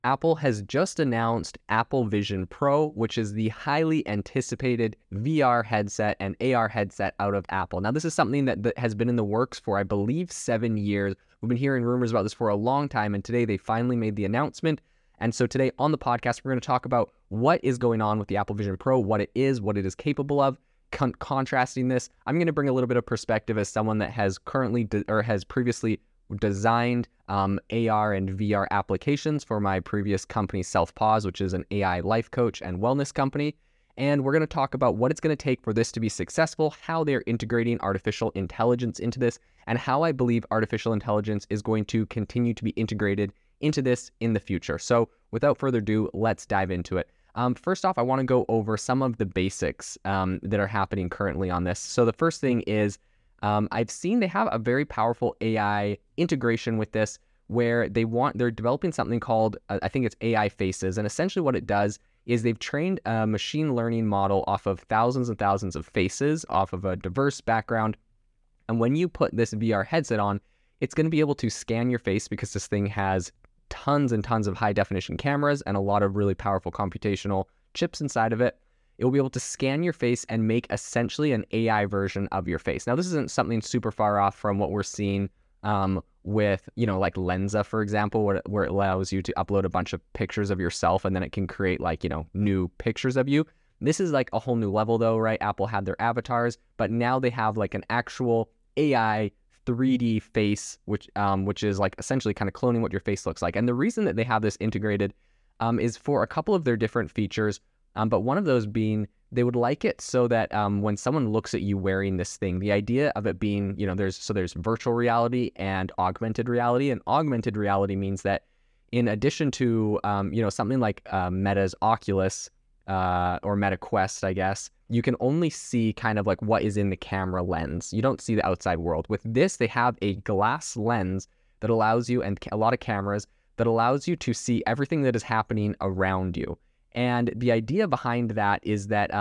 Apple has just announced Apple Vision Pro, which is the highly anticipated VR headset and AR headset out of Apple. Now, this is something that has been in the works for, I believe, 7 years. We've been hearing rumors about this for a long time, and today they finally made the announcement. And so today on the podcast, we're going to talk about what is going on with the Apple Vision Pro, what it is capable of, contrasting this. I'm going to bring a little bit of perspective as someone that has currently has previously designed AR and VR applications for my previous company, Self-Pause, which is an AI life coach and wellness company. And we're going to talk about what it's going to take for this to be successful, how they're integrating artificial intelligence into this, and how I believe artificial intelligence is going to continue to be integrated into this in the future. So without further ado, let's dive into it. First off, I want to go over some of the basics that are happening currently on this. So the first thing is I've seen they have a very powerful AI integration with this where they're developing something called, I think it's AI Faces. And essentially what it does is they've trained a machine learning model off of thousands and thousands of faces, off of a diverse background. And when you put this VR headset on, it's going to be able to scan your face because this thing has tons and tons of high definition cameras and a lot of really powerful computational chips inside of it. It will be able to scan your face and make essentially an AI version of your face. Now, this isn't something super far off from what we're seeing with, like Lensa, for example, where it allows you to upload a bunch of pictures of yourself and then it can create new pictures of you. This is like a whole new level though, right? Apple had their avatars, but now they have like an actual AI 3D face, which is like essentially kind of cloning what your face looks like. And the reason that they have this integrated is for a couple of their different features. But one of those being, they would like it so that when someone looks at you wearing this thing, the idea of it being, there's virtual reality and augmented reality. And augmented reality means that in addition to, something like Meta's Oculus or Meta Quest, I guess, you can only see kind of like what is in the camera lens. You don't see the outside world. With this, they have a glass lens that allows you, and a lot of cameras, that allows you to see everything that is happening around you. And the idea behind that is that,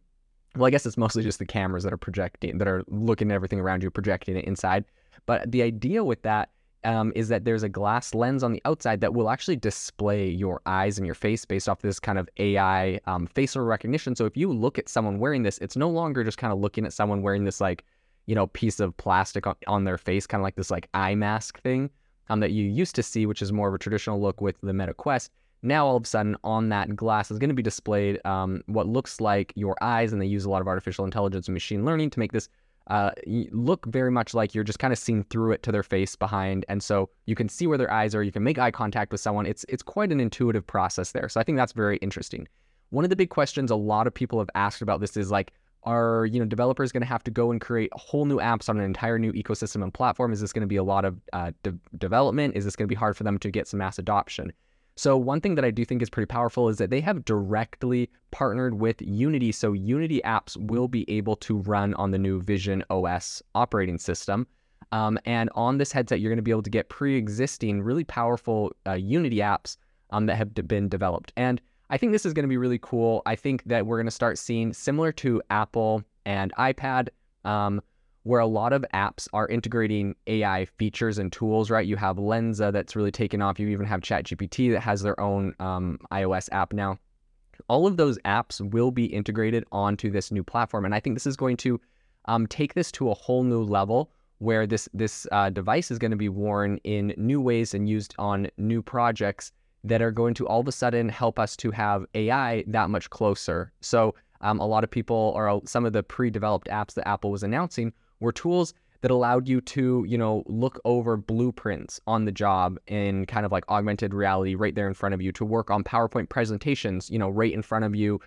I guess it's mostly just the cameras that are looking at everything around you, projecting it inside. But the idea with that is that there's a glass lens on the outside that will actually display your eyes and your face based off this kind of AI facial recognition. So if you look at someone wearing this, it's no longer just kind of looking at someone wearing this piece of plastic on their face, kind of like this eye mask thing that you used to see, which is more of a traditional look with the Meta Quest. Now, all of a sudden, on that glass is going to be displayed what looks like your eyes, and they use a lot of artificial intelligence and machine learning to make this look very much like you're just kind of seeing through it to their face behind. And so you can see where their eyes are, you can make eye contact with someone. It's quite an intuitive process there. So I think that's very interesting. One of the big questions a lot of people have asked about this is are developers going to have to go and create whole new apps on an entire new ecosystem and platform? Is this going to be a lot of development? Is this going to be hard for them to get some mass adoption? So one thing that I do think is pretty powerful is that they have directly partnered with Unity. So Unity apps will be able to run on the new Vision OS operating system. And on this headset, you're going to be able to get pre-existing, really powerful Unity apps that have been developed. And I think this is going to be really cool. I think that we're going to start seeing, similar to Apple and iPad, where a lot of apps are integrating AI features and tools, right? You have Lensa that's really taken off. You even have ChatGPT that has their own iOS app now. All of those apps will be integrated onto this new platform. And I think this is going to take this to a whole new level where this device is going to be worn in new ways and used on new projects that are going to all of a sudden help us to have AI that much closer. So a lot of people, or some of the pre-developed apps that Apple was announcing, were tools that allowed you to, look over blueprints on the job in kind of like augmented reality right there in front of you, to work on PowerPoint presentations, right in front of you.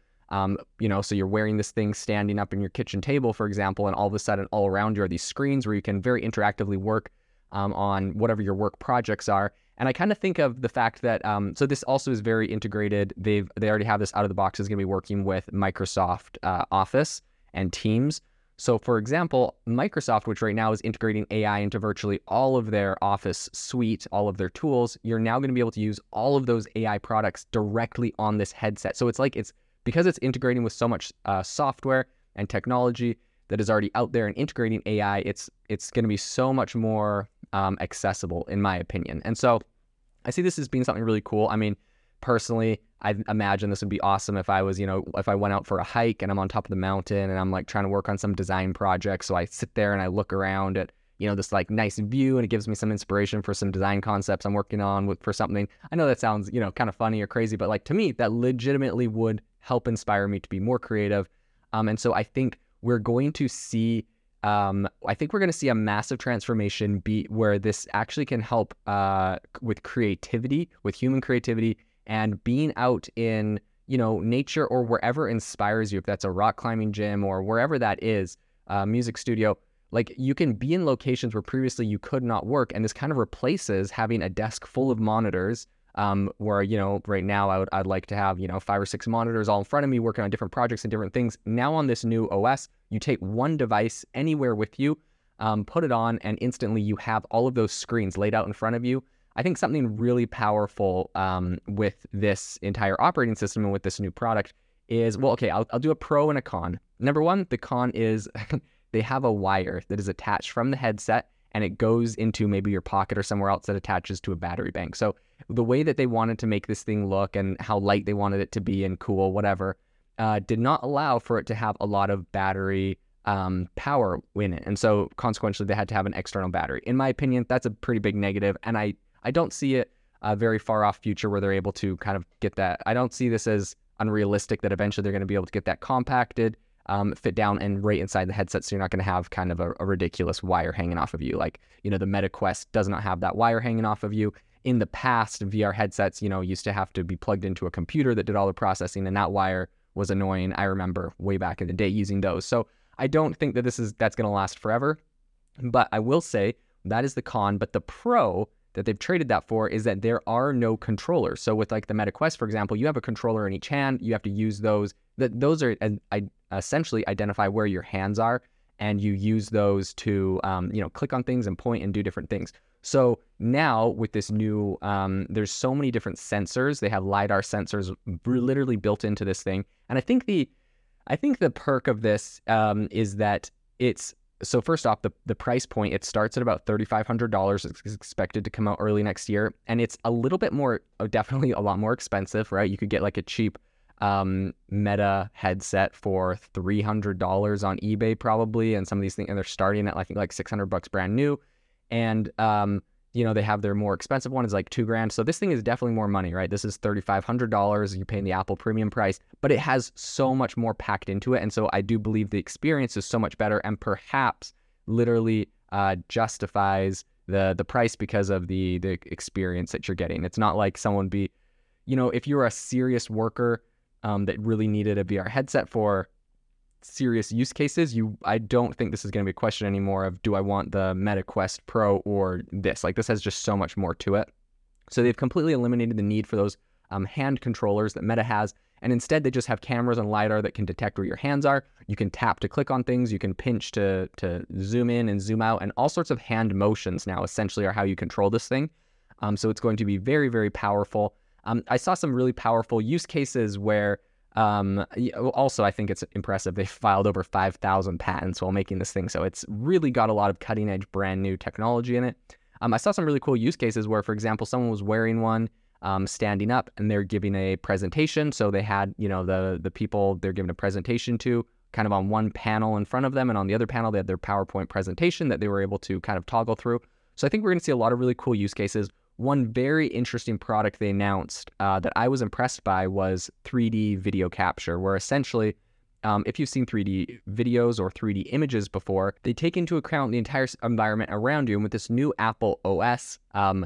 So you're wearing this thing standing up in your kitchen table, for example, and all of a sudden all around you are these screens where you can very interactively work on whatever your work projects are. And I kind of think of the fact that, so this also is very integrated. They already have this out of the box. Is going to be working with Microsoft Office and Teams. So for example, Microsoft, which right now is integrating AI into virtually all of their Office suite, all of their tools, you're now going to be able to use all of those AI products directly on this headset. So it's because it's integrating with so much software and technology that is already out there and integrating AI, it's going to be so much more accessible, in my opinion. And so I see this as being something really cool. I mean, Personally, I imagine this would be awesome if I was, if I went out for a hike and I'm on top of the mountain and I'm like trying to work on some design project. So I sit there and I look around at, this like nice view, and it gives me some inspiration for some design concepts I'm working on for something. I know that sounds, kind of funny or crazy, but like to me, that legitimately would help inspire me to be more creative. And so I think we're going to see a massive transformation where this actually can help with creativity, with human creativity, and being out in, nature or wherever inspires you. If that's a rock climbing gym or wherever that is, music studio, like you can be in locations where previously you could not work. And this kind of replaces having a desk full of monitors, where, right now I'd like to have, 5 or 6 monitors all in front of me working on different projects and different things. Now on this new OS, you take one device anywhere with you, put it on, and instantly you have all of those screens laid out in front of you. I think something really powerful with this entire operating system and with this new product is, well, okay, I'll do a pro and a con. Number one, the con is they have a wire that is attached from the headset, and it goes into maybe your pocket or somewhere else that attaches to a battery bank. So the way that they wanted to make this thing look and how light they wanted it to be and cool, whatever, did not allow for it to have a lot of battery power in it. And so consequently, they had to have an external battery. In my opinion, that's a pretty big negative. And I don't see it a very far off future where they're able to kind of get that. I don't see this as unrealistic that eventually they're going to be able to get that compacted, fit down and right inside the headset, so you're not going to have kind of a ridiculous wire hanging off of you. Like, the Meta Quest does not have that wire hanging off of you. In the past, VR headsets, used to have to be plugged into a computer that did all the processing, and that wire was annoying. I remember way back in the day using those. So I don't think that that's going to last forever. But I will say that is the con. But the pro that they've traded that for is that there are no controllers. So with like the Meta Quest, for example, you have a controller in each hand. You have to use those. Those are essentially identify where your hands are, and you use those to click on things and point and do different things. So now with this new, there's so many different sensors. They have LiDAR sensors literally built into this thing. And I think the perk of this is that so first off, the price point, it starts at about $3,500. It's expected to come out early next year. And it's a little bit more, definitely a lot more expensive, right? You could get like a cheap Meta headset for $300 on eBay probably. And some of these things, and they're starting at I think like $600 brand new. And, they have their more expensive one is like $2,000. So this thing is definitely more money, right? This is $3,500. You're paying the Apple premium price, but it has so much more packed into it. And so I do believe the experience is so much better and perhaps literally justifies the price because of the experience that you're getting. It's not like someone if you're a serious worker that really needed a VR headset for serious use cases, I don't think this is going to be a question anymore of, do I want the Meta Quest Pro or this? Like, this has just so much more to it. So they've completely eliminated the need for those hand controllers that Meta has, and instead they just have cameras and LiDAR that can detect where your hands are. You can tap to click on things, you can pinch to zoom in and zoom out, and all sorts of hand motions now essentially are how you control this thing. So it's going to be very, very powerful. I saw some really powerful use cases where also, I think it's impressive. They filed over 5,000 patents while making this thing. So it's really got a lot of cutting edge, brand new technology in it. I saw some really cool use cases where, for example, someone was wearing one, standing up, and they're giving a presentation. So they had, the people they're giving a presentation to kind of on one panel in front of them. And on the other panel, they had their PowerPoint presentation that they were able to kind of toggle through. So I think we're going to see a lot of really cool use cases. One very interesting product they announced that I was impressed by was 3D video capture, where essentially, if you've seen 3D videos or 3D images before, they take into account the entire environment around you. And with this new Apple OS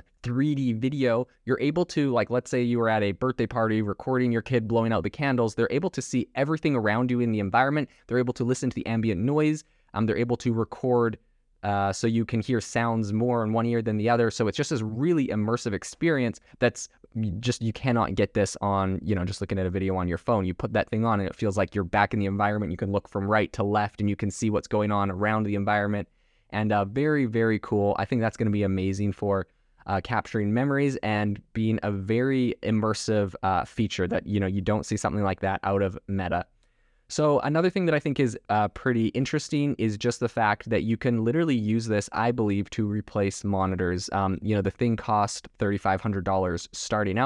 3D video, you're able to, like, let's say you were at a birthday party recording your kid blowing out the candles. They're able to see everything around you in the environment. They're able to listen to the ambient noise. They're able to record so you can hear sounds more in one ear than the other. So it's just this really immersive experience that's just, you cannot get this on, just looking at a video on your phone. You put that thing on and it feels like you're back in the environment. You can look from right to left and you can see what's going on around the environment. And very, very cool. I think that's going to be amazing for capturing memories and being a very immersive feature that, you don't see something like that out of Meta. So another thing that I think is pretty interesting is just the fact that you can literally use this, I believe, to replace monitors. The thing cost $3,500 starting out,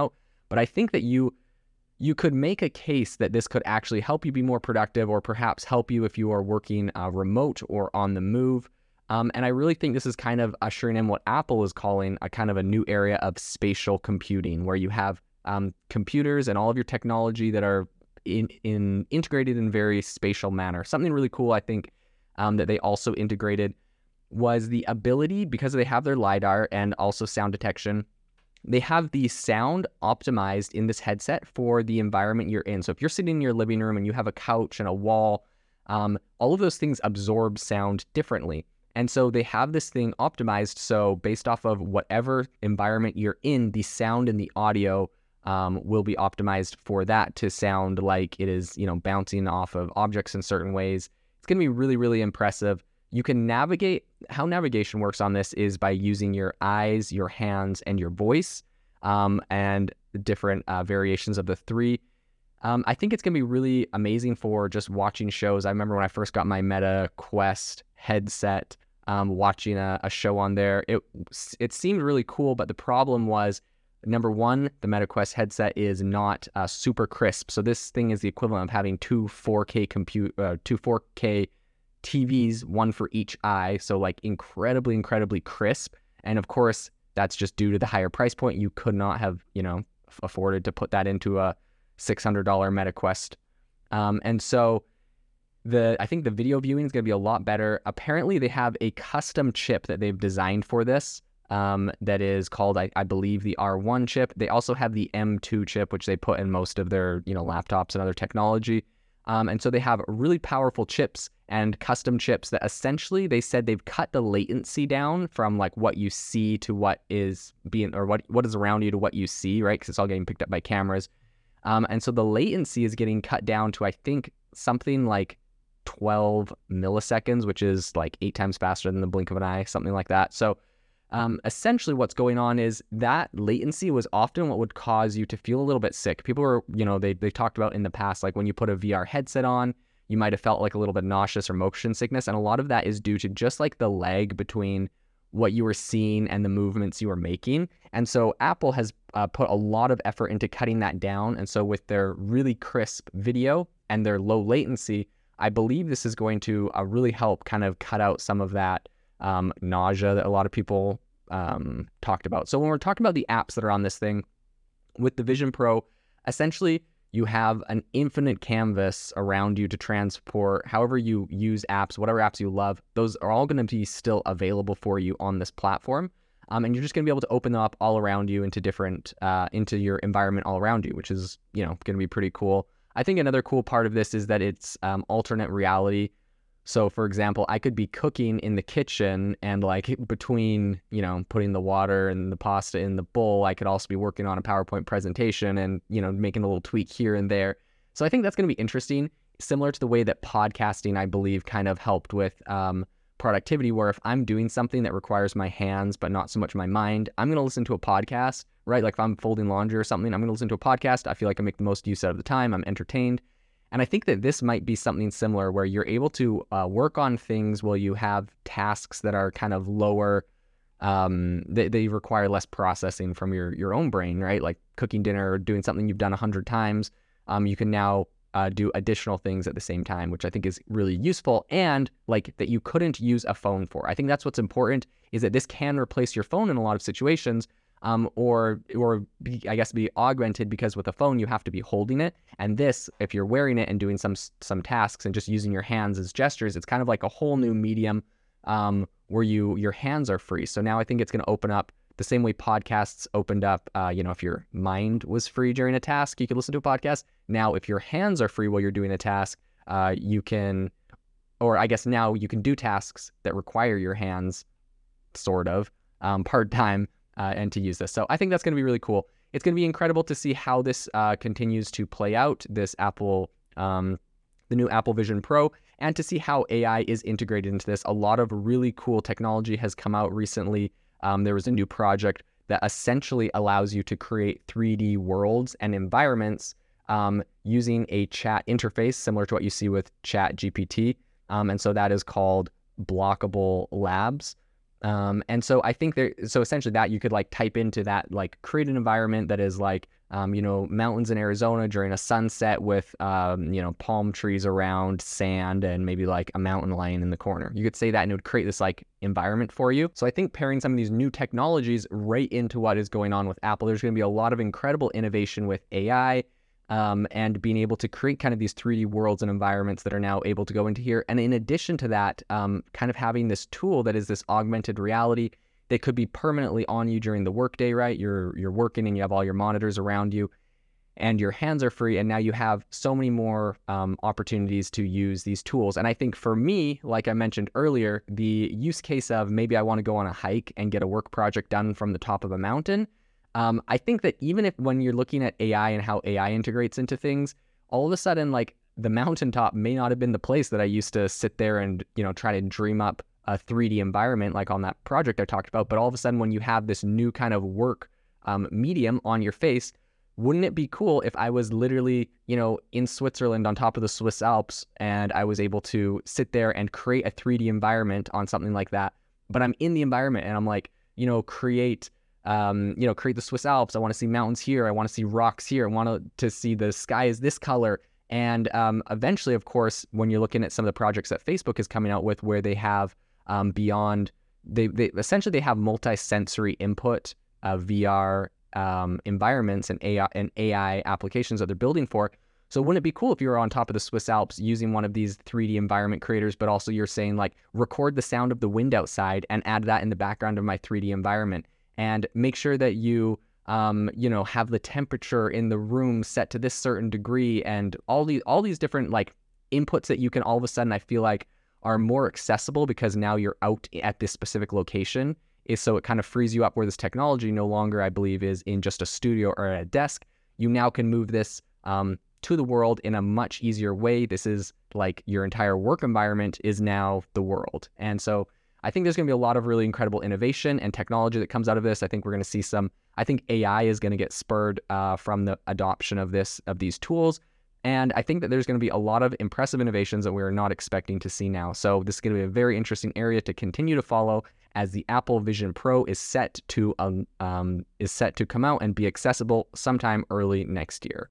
But I think that you could make a case that this could actually help you be more productive, or perhaps help you if you are working remote or on the move. And I really think this is kind of ushering in what Apple is calling a kind of a new area of spatial computing, where you have computers and all of your technology that are integrated in very spatial manner. Something really cool, I think, that they also integrated was the ability, because they have their LiDAR and also sound detection, they have the sound optimized in this headset for the environment you're in. So if you're sitting in your living room and you have a couch and a wall, all of those things absorb sound differently. And so they have this thing optimized, so based off of whatever environment you're in, the sound and the audio will be optimized for that to sound like it is, bouncing off of objects in certain ways. It's going to be really, really impressive. You can navigate. How navigation works on this is by using your eyes, your hands, and your voice, and different variations of the three. I think it's going to be really amazing for just watching shows. I remember when I first got my Meta Quest headset, watching a show on there. It seemed really cool, but the problem was, number one, the Meta Quest headset is not super crisp. So this thing is the equivalent of having two 4K TVs, one for each eye. So like incredibly, incredibly crisp. And of course, that's just due to the higher price point. You could not have, afforded to put that into a $600 Meta Quest. And so I think the video viewing is going to be a lot better. Apparently, they have a custom chip that they've designed for this. That is called, I believe, the R1 chip. They also have the M2 chip, which they put in most of their, laptops and other technology. And so they have really powerful chips and custom chips that essentially, they said they've cut the latency down from like what you see to what is being, or what is around you to what you see, right? Because it's all getting picked up by cameras. And so the latency is getting cut down to, I think, something like 12 milliseconds, which is like 8 times faster than the blink of an eye, something like that. So essentially what's going on is that latency was often what would cause you to feel a little bit sick. People were, they talked about in the past, like when you put a VR headset on, you might have felt like a little bit nauseous or motion sickness. And a lot of that is due to just like the lag between what you were seeing and the movements you were making. And so Apple has put a lot of effort into cutting that down. And so with their really crisp video and their low latency, I believe this is going to really help kind of cut out some of that nausea that a lot of people talked about. So when we're talking about the apps that are on this thing, with the Vision Pro, essentially you have an infinite canvas around you to transport however you use apps, whatever apps you love. Those are all going to be still available for you on this platform. And you're just going to be able to open them up all around you into different, into your environment all around you, which is, going to be pretty cool. I think another cool part of this is that it's alternate reality. So for example, I could be cooking in the kitchen, and like between, putting the water and the pasta in the bowl, I could also be working on a PowerPoint presentation and, making a little tweak here and there. So I think that's going to be interesting, similar to the way that podcasting, I believe, kind of helped with productivity, where if I'm doing something that requires my hands, but not so much my mind, I'm going to listen to a podcast, right? Like if I'm folding laundry or something, I'm going to listen to a podcast. I feel like I make the most use out of the time. I'm entertained. And I think that this might be something similar, where you're able to work on things while you have tasks that are kind of lower, they require less processing from your own brain, right? Like cooking dinner or doing something you've done 100 times. You can now do additional things at the same time, which I think is really useful, and like that you couldn't use a phone for. I think that's what's important, is that this can replace your phone in a lot of situations. Or I guess be augmented, because with a phone you have to be holding it, and this, if you're wearing it and doing some tasks and just using your hands as gestures, it's kind of like a whole new medium where your hands are free. So now I think it's going to open up the same way podcasts opened up. If your mind was free during a task, you could listen to a podcast. Now, if your hands are free while you're doing a task, you can, or I guess now you can do tasks that require your hands, sort of, part-time. And to use this. So I think that's going to be really cool. It's going to be incredible to see how this continues to play out, this Apple, the new Apple Vision Pro, and to see how AI is integrated into this. A lot of really cool technology has come out recently. There was a new project that essentially allows you to create 3D worlds and environments using a chat interface similar to what you see with ChatGPT. And so that is called Blockable Labs. And so I think so essentially that you could like type into that, like create an environment that is like, mountains in Arizona during a sunset with, palm trees around, sand, and maybe like a mountain lion in the corner. You could say that and it would create this like environment for you. So I think pairing some of these new technologies right into what is going on with Apple, there's going to be a lot of incredible innovation with AI. And being able to create kind of these 3D worlds and environments that are now able to go into here. And in addition to that, kind of having this tool that is this augmented reality that could be permanently on you during the workday, right? You're working and you have all your monitors around you and your hands are free. And now you have so many more opportunities to use these tools. And I think for me, like I mentioned earlier, the use case of maybe I want to go on a hike and get a work project done from the top of a mountain. I think that even if when you're looking at AI and how AI integrates into things, all of a sudden, like the mountaintop may not have been the place that I used to sit there and, try to dream up a 3D environment like on that project I talked about. But all of a sudden, when you have this new kind of work medium on your face, wouldn't it be cool if I was literally, in Switzerland on top of the Swiss Alps and I was able to sit there and create a 3D environment on something like that? But I'm in the environment and I'm like, create the Swiss Alps. I want to see mountains here. I want to see rocks here. I want to see the sky is this color. And eventually, of course, when you're looking at some of the projects that Facebook is coming out with, where they have they essentially they have multi-sensory input VR environments and AI applications that they're building for. So wouldn't it be cool if you were on top of the Swiss Alps using one of these 3D environment creators, but also you're saying like record the sound of the wind outside and add that in the background of my 3D environment? And make sure that you, have the temperature in the room set to this certain degree, and all these different like inputs that you can all of a sudden, I feel like, are more accessible because now you're out at this specific location. So it kind of frees you up where this technology no longer, I believe, is in just a studio or at a desk. You now can move this to the world in a much easier way. This is like your entire work environment is now the world. And so I think there's going to be a lot of really incredible innovation and technology that comes out of this. I think we're going to see I think AI is going to get spurred from the adoption of these tools. And I think that there's going to be a lot of impressive innovations that we're not expecting to see now. So this is going to be a very interesting area to continue to follow as the Apple Vision Pro is set to come out and be accessible sometime early next year.